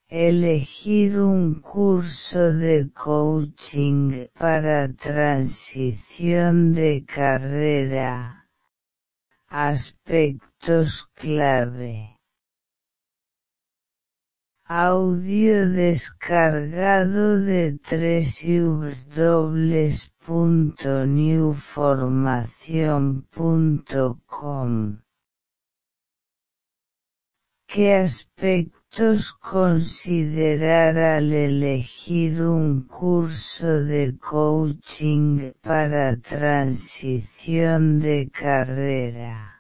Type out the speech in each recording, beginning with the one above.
Elegir un curso de coaching para transición de carrera. Aspectos clave. Audio descargado de www.newformacion.com. ¿Qué aspectos considerar al elegir un curso de coaching para transición de carrera?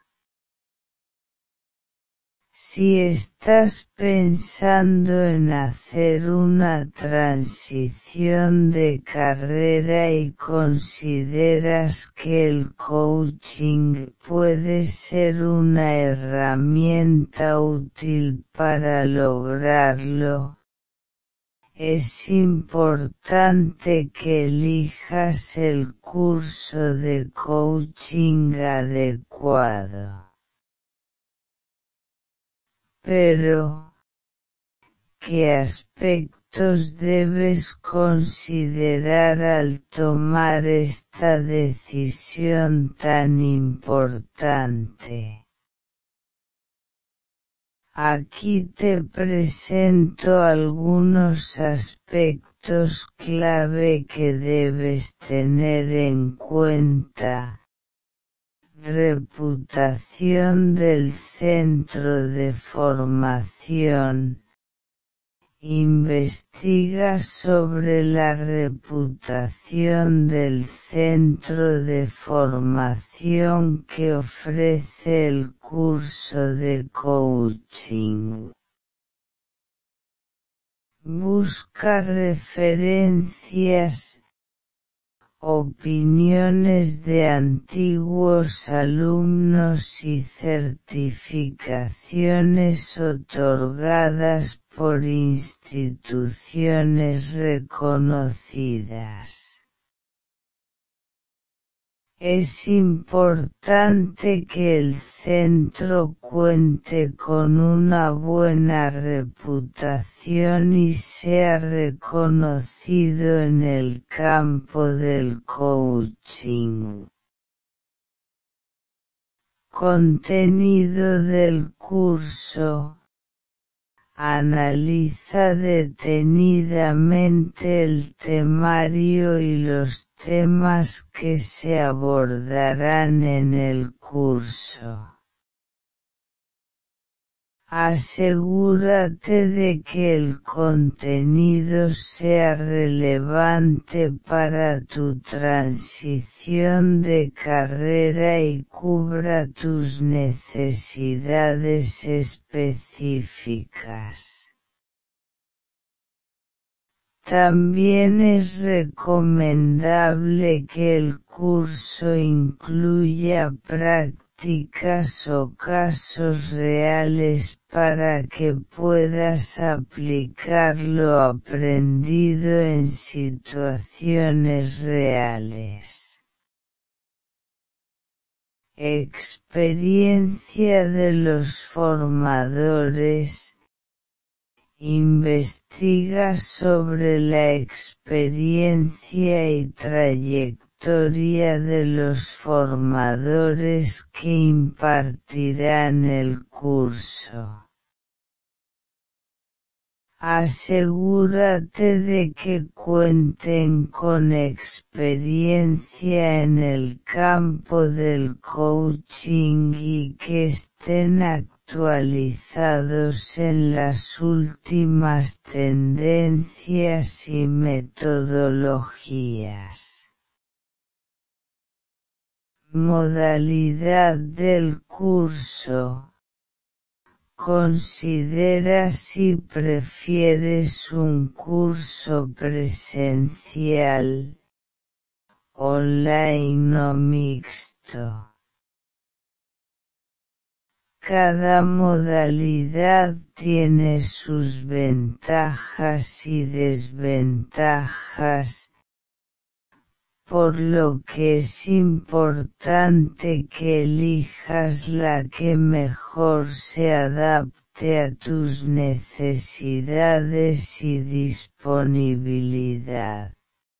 Si estás pensando en hacer una transición de carrera y consideras que el coaching puede ser una herramienta útil para lograrlo, es importante que elijas el curso de coaching adecuado. Pero, ¿qué aspectos debes considerar al tomar esta decisión tan importante? Aquí te presento algunos aspectos clave que debes tener en cuenta. Reputación del centro de formación. Investiga sobre la reputación del centro de formación que ofrece el curso de coaching. Busca referencias, opiniones de antiguos alumnos y certificaciones otorgadas por instituciones reconocidas. Es importante que el centro cuente con una buena reputación y sea reconocido en el campo del coaching. Contenido del curso. Analiza detenidamente el temario y los temas que se abordarán en el curso. Asegúrate de que el contenido sea relevante para tu transición de carrera y cubra tus necesidades específicas. También es recomendable que el curso incluya prácticas o casos reales para que puedas aplicar lo aprendido en situaciones reales. Experiencia de los formadores. Investiga sobre la experiencia y trayectoria de los formadores que impartirán el curso. Asegúrate de que cuenten con experiencia en el campo del coaching y que estén actualizados en las últimas tendencias y metodologías. Modalidad del curso. Considera si prefieres un curso presencial, online o mixto. Cada modalidad tiene sus ventajas y desventajas, por lo que es importante que elijas la que mejor se adapte ajuste a tus necesidades y disponibilidad.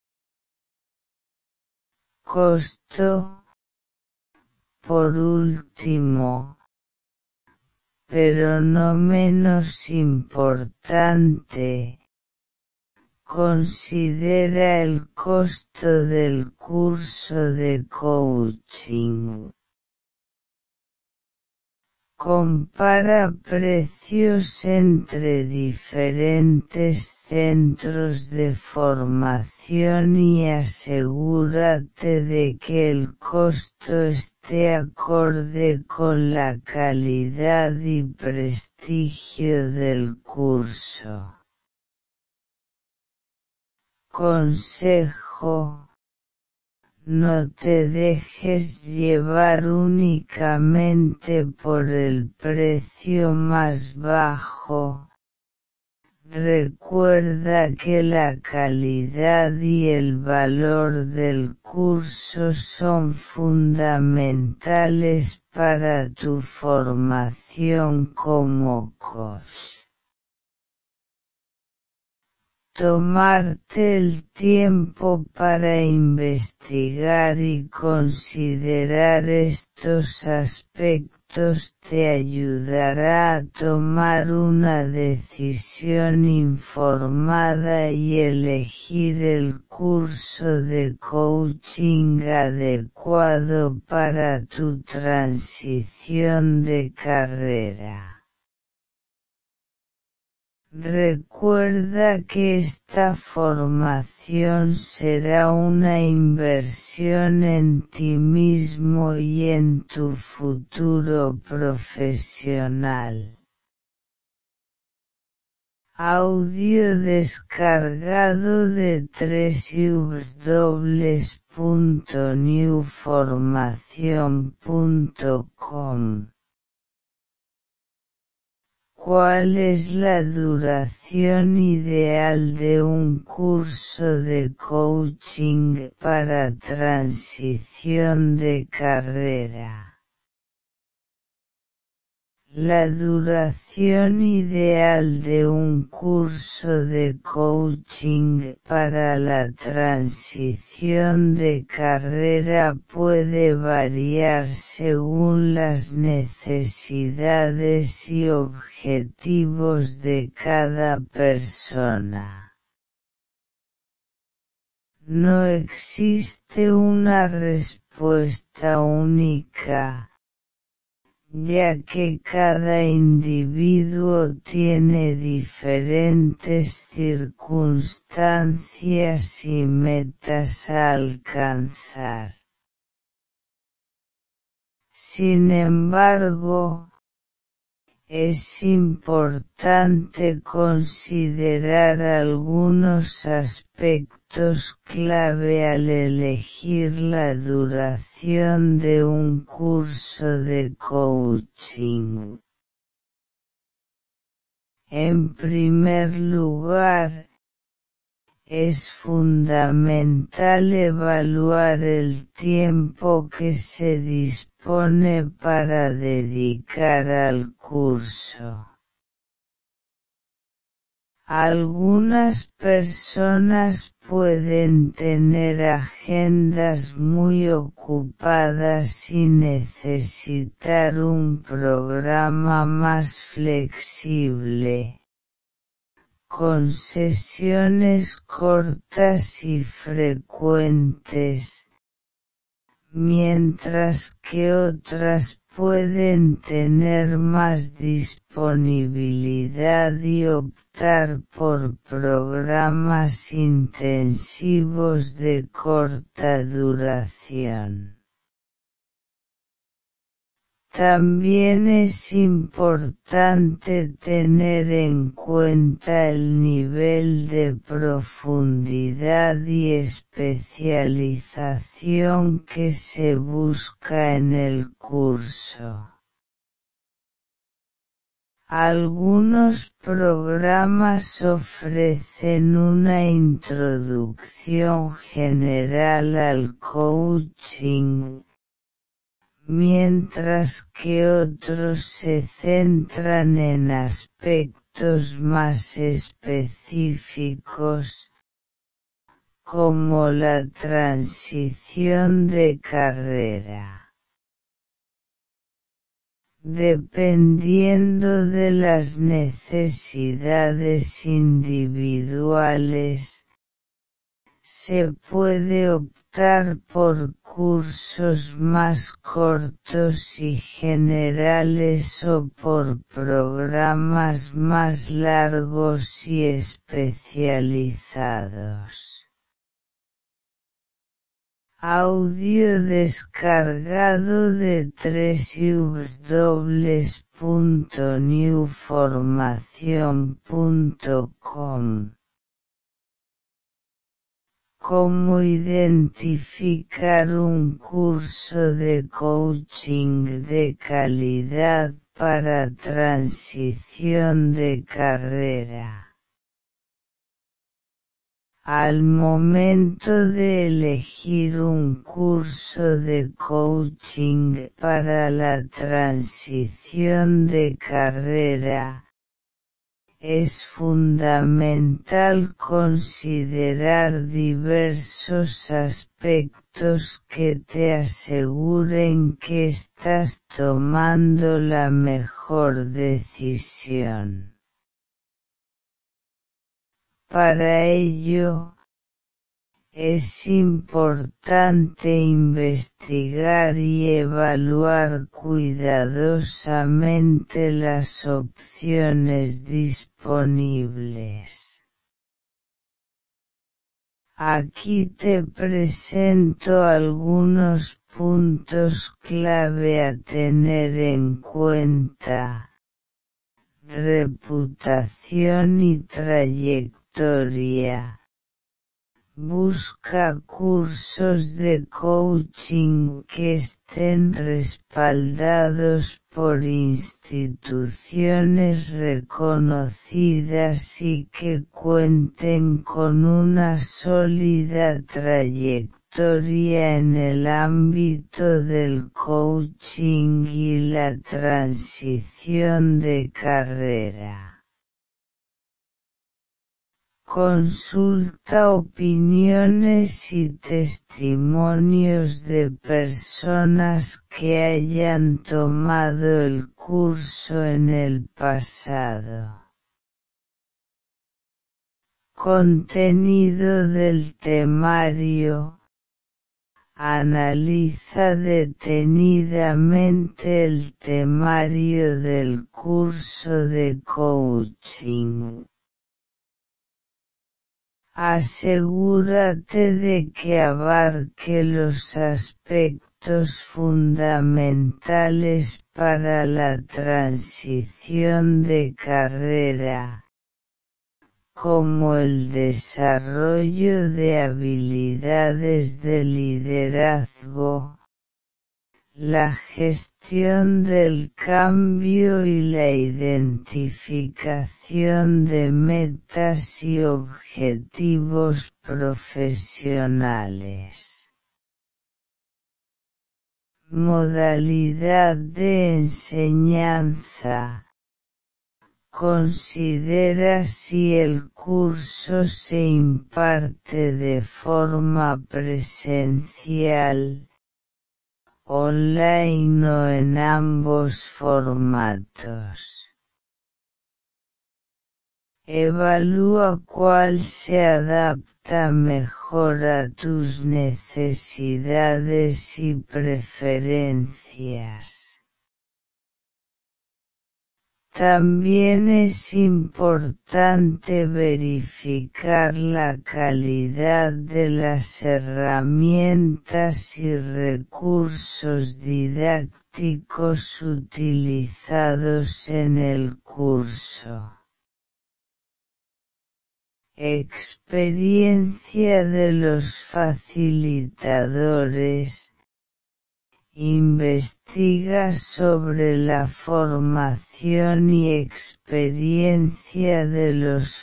Costo, por último, pero no menos importante, considera el costo del curso de coaching. Compara precios entre diferentes centros de formación y asegúrate de que el costo esté acorde con la calidad y prestigio del curso. Consejo: no te dejes llevar únicamente por el precio más bajo. Recuerda que la calidad y el valor del curso son fundamentales para tu formación como coach. Tomarte el tiempo para investigar y considerar estos aspectos te ayudará a tomar una decisión informada y elegir el curso de coaching adecuado para tu transición de carrera. Recuerda que esta formación será una inversión en ti mismo y en tu futuro profesional. Audio descargado de www.newformacion.com. ¿Cuál es la duración ideal de un curso de coaching para transición de carrera? La duración ideal de un curso de coaching para la transición de carrera puede variar según las necesidades y objetivos de cada persona. No existe una respuesta única, ya que cada individuo tiene diferentes circunstancias y metas a alcanzar. Sin embargo, es importante considerar algunos aspectos clave al elegir la duración de un curso de coaching. En primer lugar, es fundamental evaluar el tiempo que se dispone para dedicar al curso. Algunas personas pueden tener agendas muy ocupadas y necesitar un programa más flexible, con sesiones cortas y frecuentes, mientras que otras pueden tener más disponibilidad y optar por programas intensivos de corta duración. También es importante tener en cuenta el nivel de profundidad y especialización que se busca en el curso. Algunos programas ofrecen una introducción general al coaching, mientras que otros se centran en aspectos más específicos, como la transición de carrera. Dependiendo de las necesidades individuales, se puede optar por cursos más cortos y generales o por programas más largos y especializados. Audio descargado de www.newformacion.com. ¿Cómo identificar un curso de coaching de calidad para transición de carrera? Al momento de elegir un curso de coaching para la transición de carrera, es fundamental considerar diversos aspectos que te aseguren que estás tomando la mejor decisión. Para ello, es importante investigar y evaluar cuidadosamente las opciones disponibles. Aquí te presento algunos puntos clave a tener en cuenta. Reputación y trayectoria. Busca cursos de coaching que estén respaldados por instituciones reconocidas y que cuenten con una sólida trayectoria en el ámbito del coaching y la transición de carrera. Consulta opiniones y testimonios de personas que hayan tomado el curso en el pasado. Contenido del temario. Analiza detenidamente el temario del curso de coaching. Asegúrate de que abarque los aspectos fundamentales para la transición de carrera, como el desarrollo de habilidades de liderazgo, la gestión del cambio y la identificación de metas y objetivos profesionales. Modalidad de enseñanza. Considera si el curso se imparte de forma presencial, online o en ambos formatos. Evalúa cuál se adapta mejor a tus necesidades y preferencias. También es importante verificar la calidad de las herramientas y recursos didácticos utilizados en el curso. Experiencia de los facilitadores. Investiga sobre la formación y experiencia de los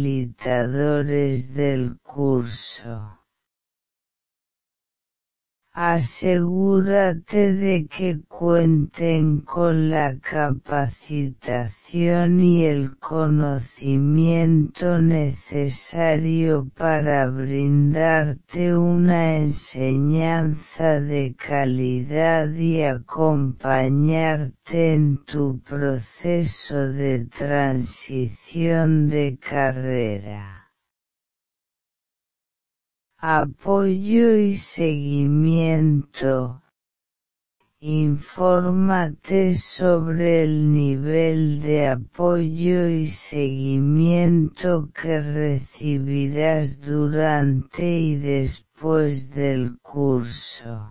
facilitadores del curso. Asegúrate de que cuenten con la capacitación y el conocimiento necesario para brindarte una enseñanza de calidad y acompañarte en tu proceso de transición de carrera. Apoyo y seguimiento. Infórmate sobre el nivel de apoyo y seguimiento que recibirás durante y después del curso.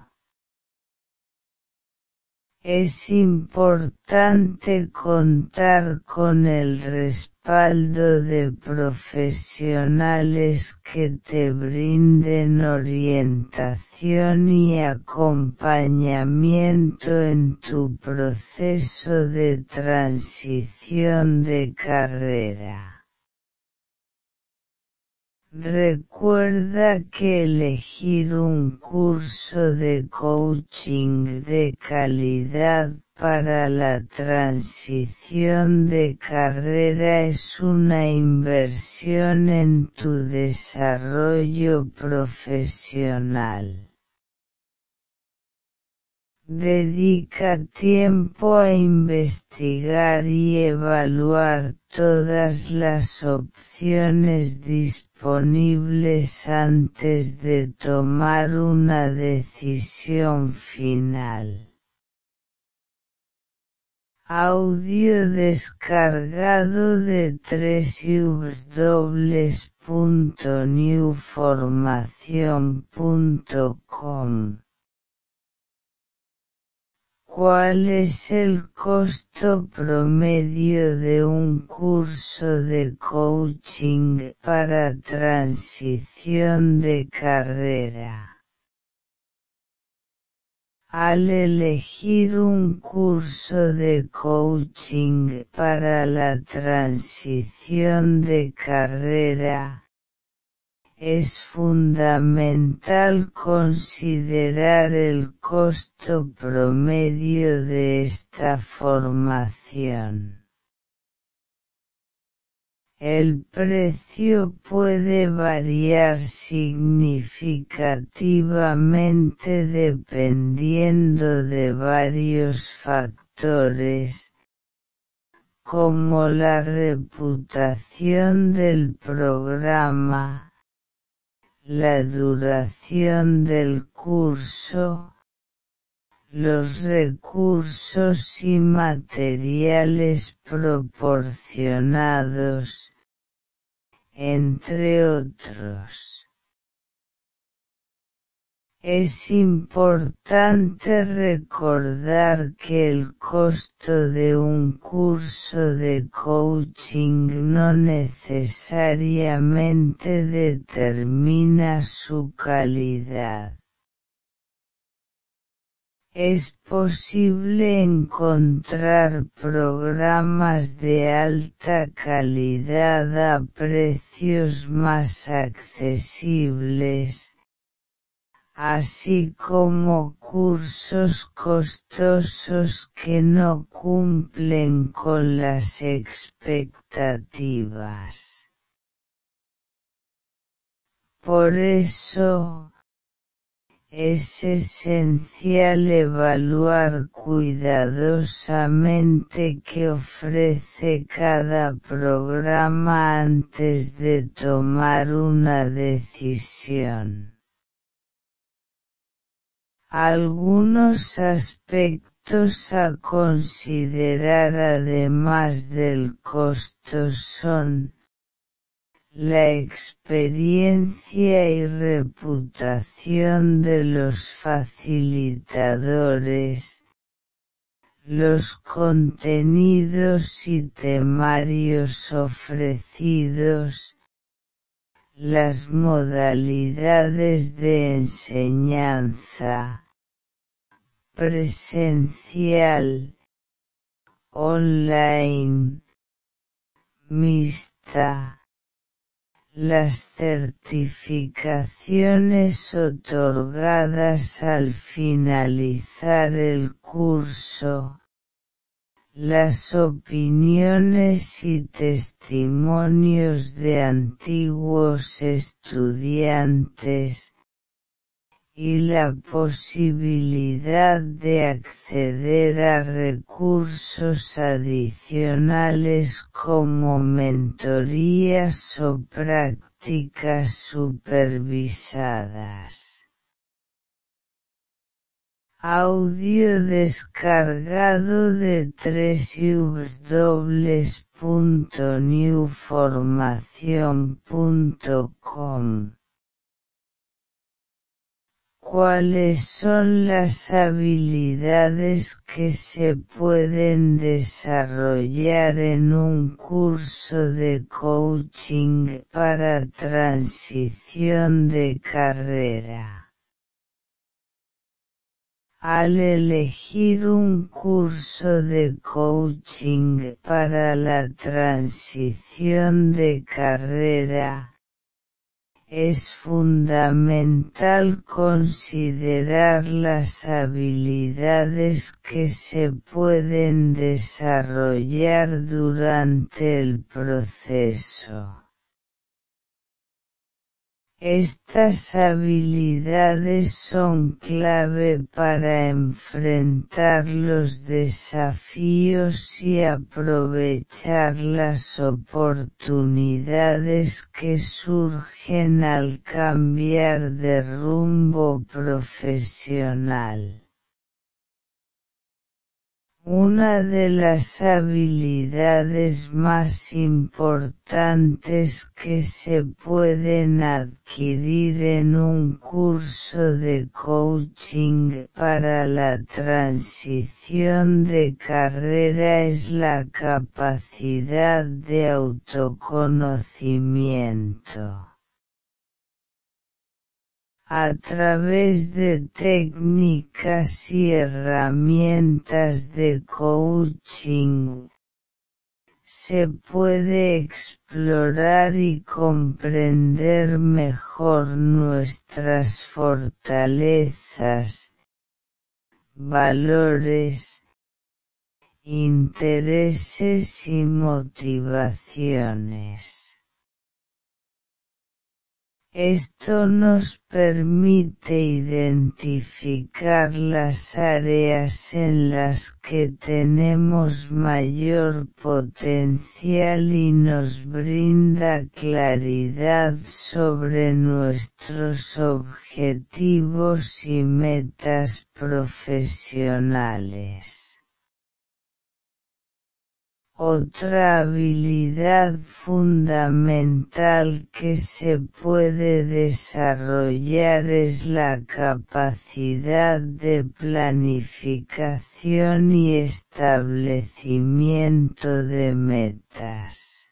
Es importante contar con el respaldo de profesionales que te brinden orientación y acompañamiento en tu proceso de transición de carrera. Recuerda que elegir un curso de coaching de calidad para la transición de carrera es una inversión en tu desarrollo profesional. Dedica tiempo a investigar y evaluar todas las opciones disponibles antes de tomar una decisión final. Audio descargado de www.newformacion.com. ¿Cuál es el costo promedio de un curso de coaching para transición de carrera? Al elegir un curso de coaching para la transición de carrera, es fundamental considerar el costo promedio de esta formación. El precio puede variar significativamente dependiendo de varios factores, como la reputación del programa, la duración del curso, los recursos y materiales proporcionados, entre otros. Es importante recordar que el costo de un curso de coaching no necesariamente determina su calidad. Es posible encontrar programas de alta calidad a precios más accesibles, así como cursos costosos que no cumplen con las expectativas. Por eso, es esencial evaluar cuidadosamente qué ofrece cada programa antes de tomar una decisión. Algunos aspectos a considerar además del costo son la experiencia y reputación de los facilitadores, los contenidos y temarios ofrecidos, las modalidades de enseñanza, presencial, online, mixta, Las certificaciones otorgadas al finalizar el curso, las opiniones y testimonios de antiguos estudiantes, y la posibilidad de acceder a recursos adicionales como mentorías o prácticas supervisadas. Audio descargado de www.newformacion.com. ¿Cuáles son las habilidades que se pueden desarrollar en un curso de coaching para transición de carrera? Al elegir un curso de coaching para la transición de carrera, es fundamental considerar las habilidades que se pueden desarrollar durante el proceso. Estas habilidades son clave para enfrentar los desafíos y aprovechar las oportunidades que surgen al cambiar de rumbo profesional. Una de las habilidades más importantes que se pueden adquirir en un curso de coaching para la transición de carrera es la capacidad de autoconocimiento. A través de técnicas y herramientas de coaching, se puede explorar y comprender mejor nuestras fortalezas, valores, intereses y motivaciones. Esto nos permite identificar las áreas en las que tenemos mayor potencial y nos brinda claridad sobre nuestros objetivos y metas profesionales. Otra habilidad fundamental que se puede desarrollar es la capacidad de planificación y establecimiento de metas.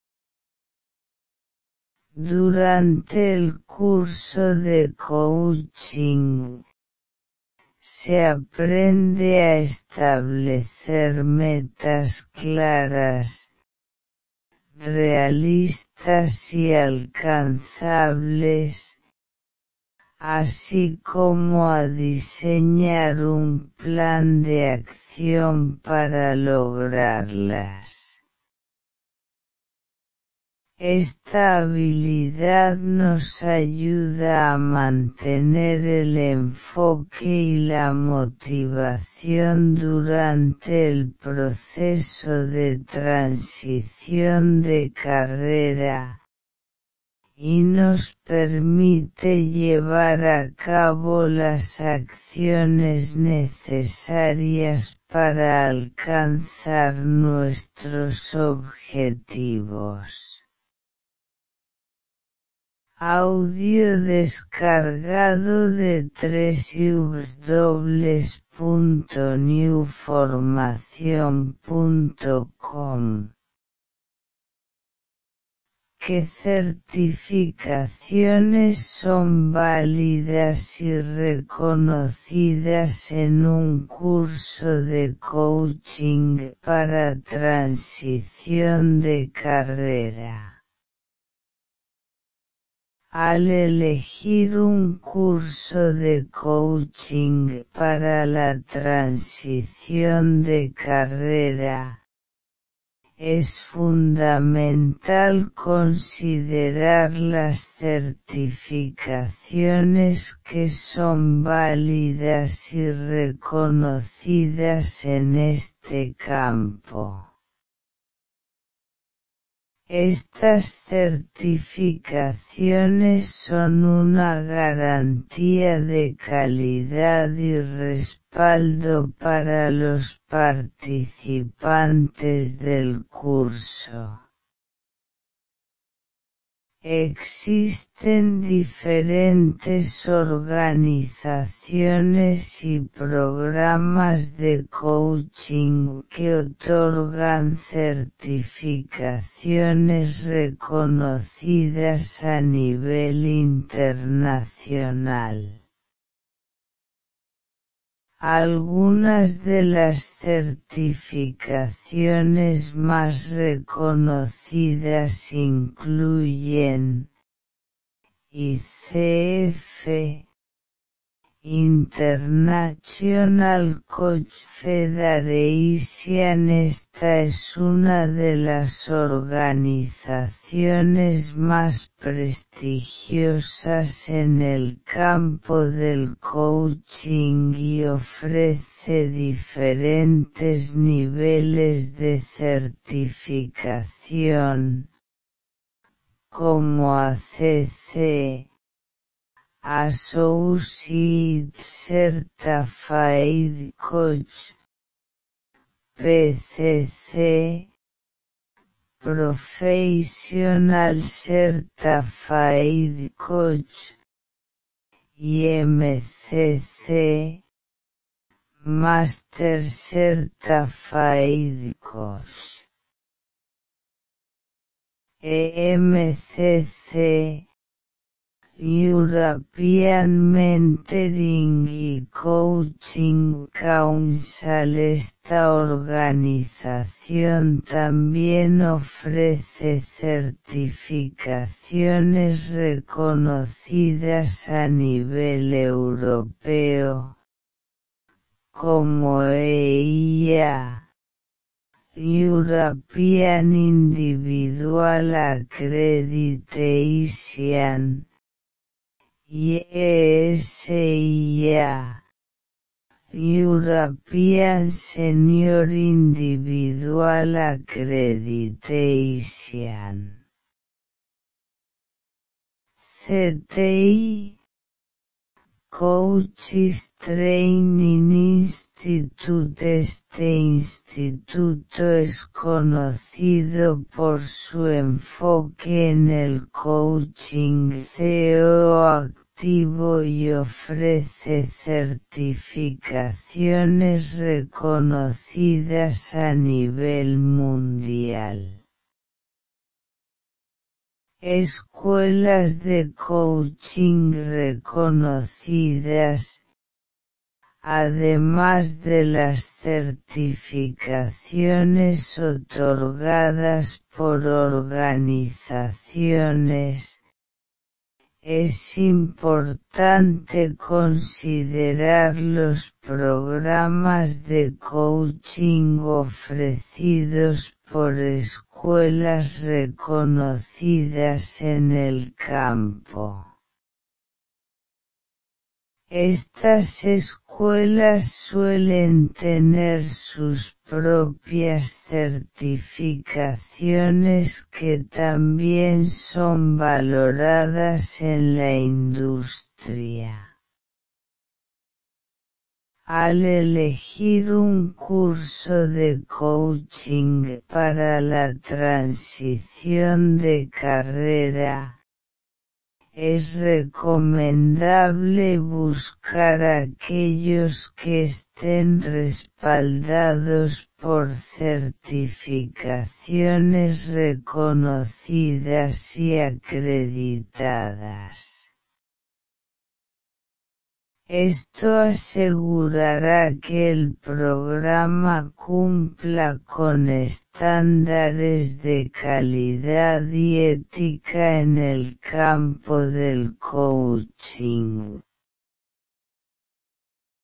Durante el curso de coaching, se aprende a establecer metas claras, realistas y alcanzables, así como a diseñar un plan de acción para lograrlas. Esta habilidad nos ayuda a mantener el enfoque y la motivación durante el proceso de transición de carrera, y nos permite llevar a cabo las acciones necesarias para alcanzar nuestros objetivos. Audio descargado de www.newformacion.com. ¿Qué certificaciones son válidas y reconocidas en un curso de coaching para transición de carrera? Al elegir un curso de coaching para la transición de carrera, es fundamental considerar las certificaciones que son válidas y reconocidas en este campo. Estas certificaciones son una garantía de calidad y respaldo para los participantes del curso. Existen diferentes organizaciones y programas de coaching que otorgan certificaciones reconocidas a nivel internacional. Algunas de las certificaciones más reconocidas incluyen ICF, International Coach Federation. Esta es una de las organizaciones más prestigiosas en el campo del coaching y ofrece diferentes niveles de certificación, como ACC, Associate Certified Coach, PCC, Professional Certified Coach, y MCC, Master Certified Coach. EMCC, European Mentoring y Coaching Council. Esta organización también ofrece certificaciones reconocidas a nivel europeo, como EIA, European Individual Accreditation, y ESIA, European Senior Individual Accreditation. CTI, Coaches Training Institute. Este instituto es conocido por su enfoque en el coaching activo y ofrece certificaciones reconocidas a nivel mundial. Escuelas de coaching reconocidas. Además de las certificaciones otorgadas por organizaciones, es importante considerar los programas de coaching ofrecidos por escuelas reconocidas en el campo. Estas escuelas suelen tener sus propias certificaciones que también son valoradas en la industria. Al elegir un curso de coaching para la transición de carrera, es recomendable buscar aquellos que estén respaldados por certificaciones reconocidas y acreditadas. Esto asegurará que el programa cumpla con estándares de calidad y ética en el campo del coaching.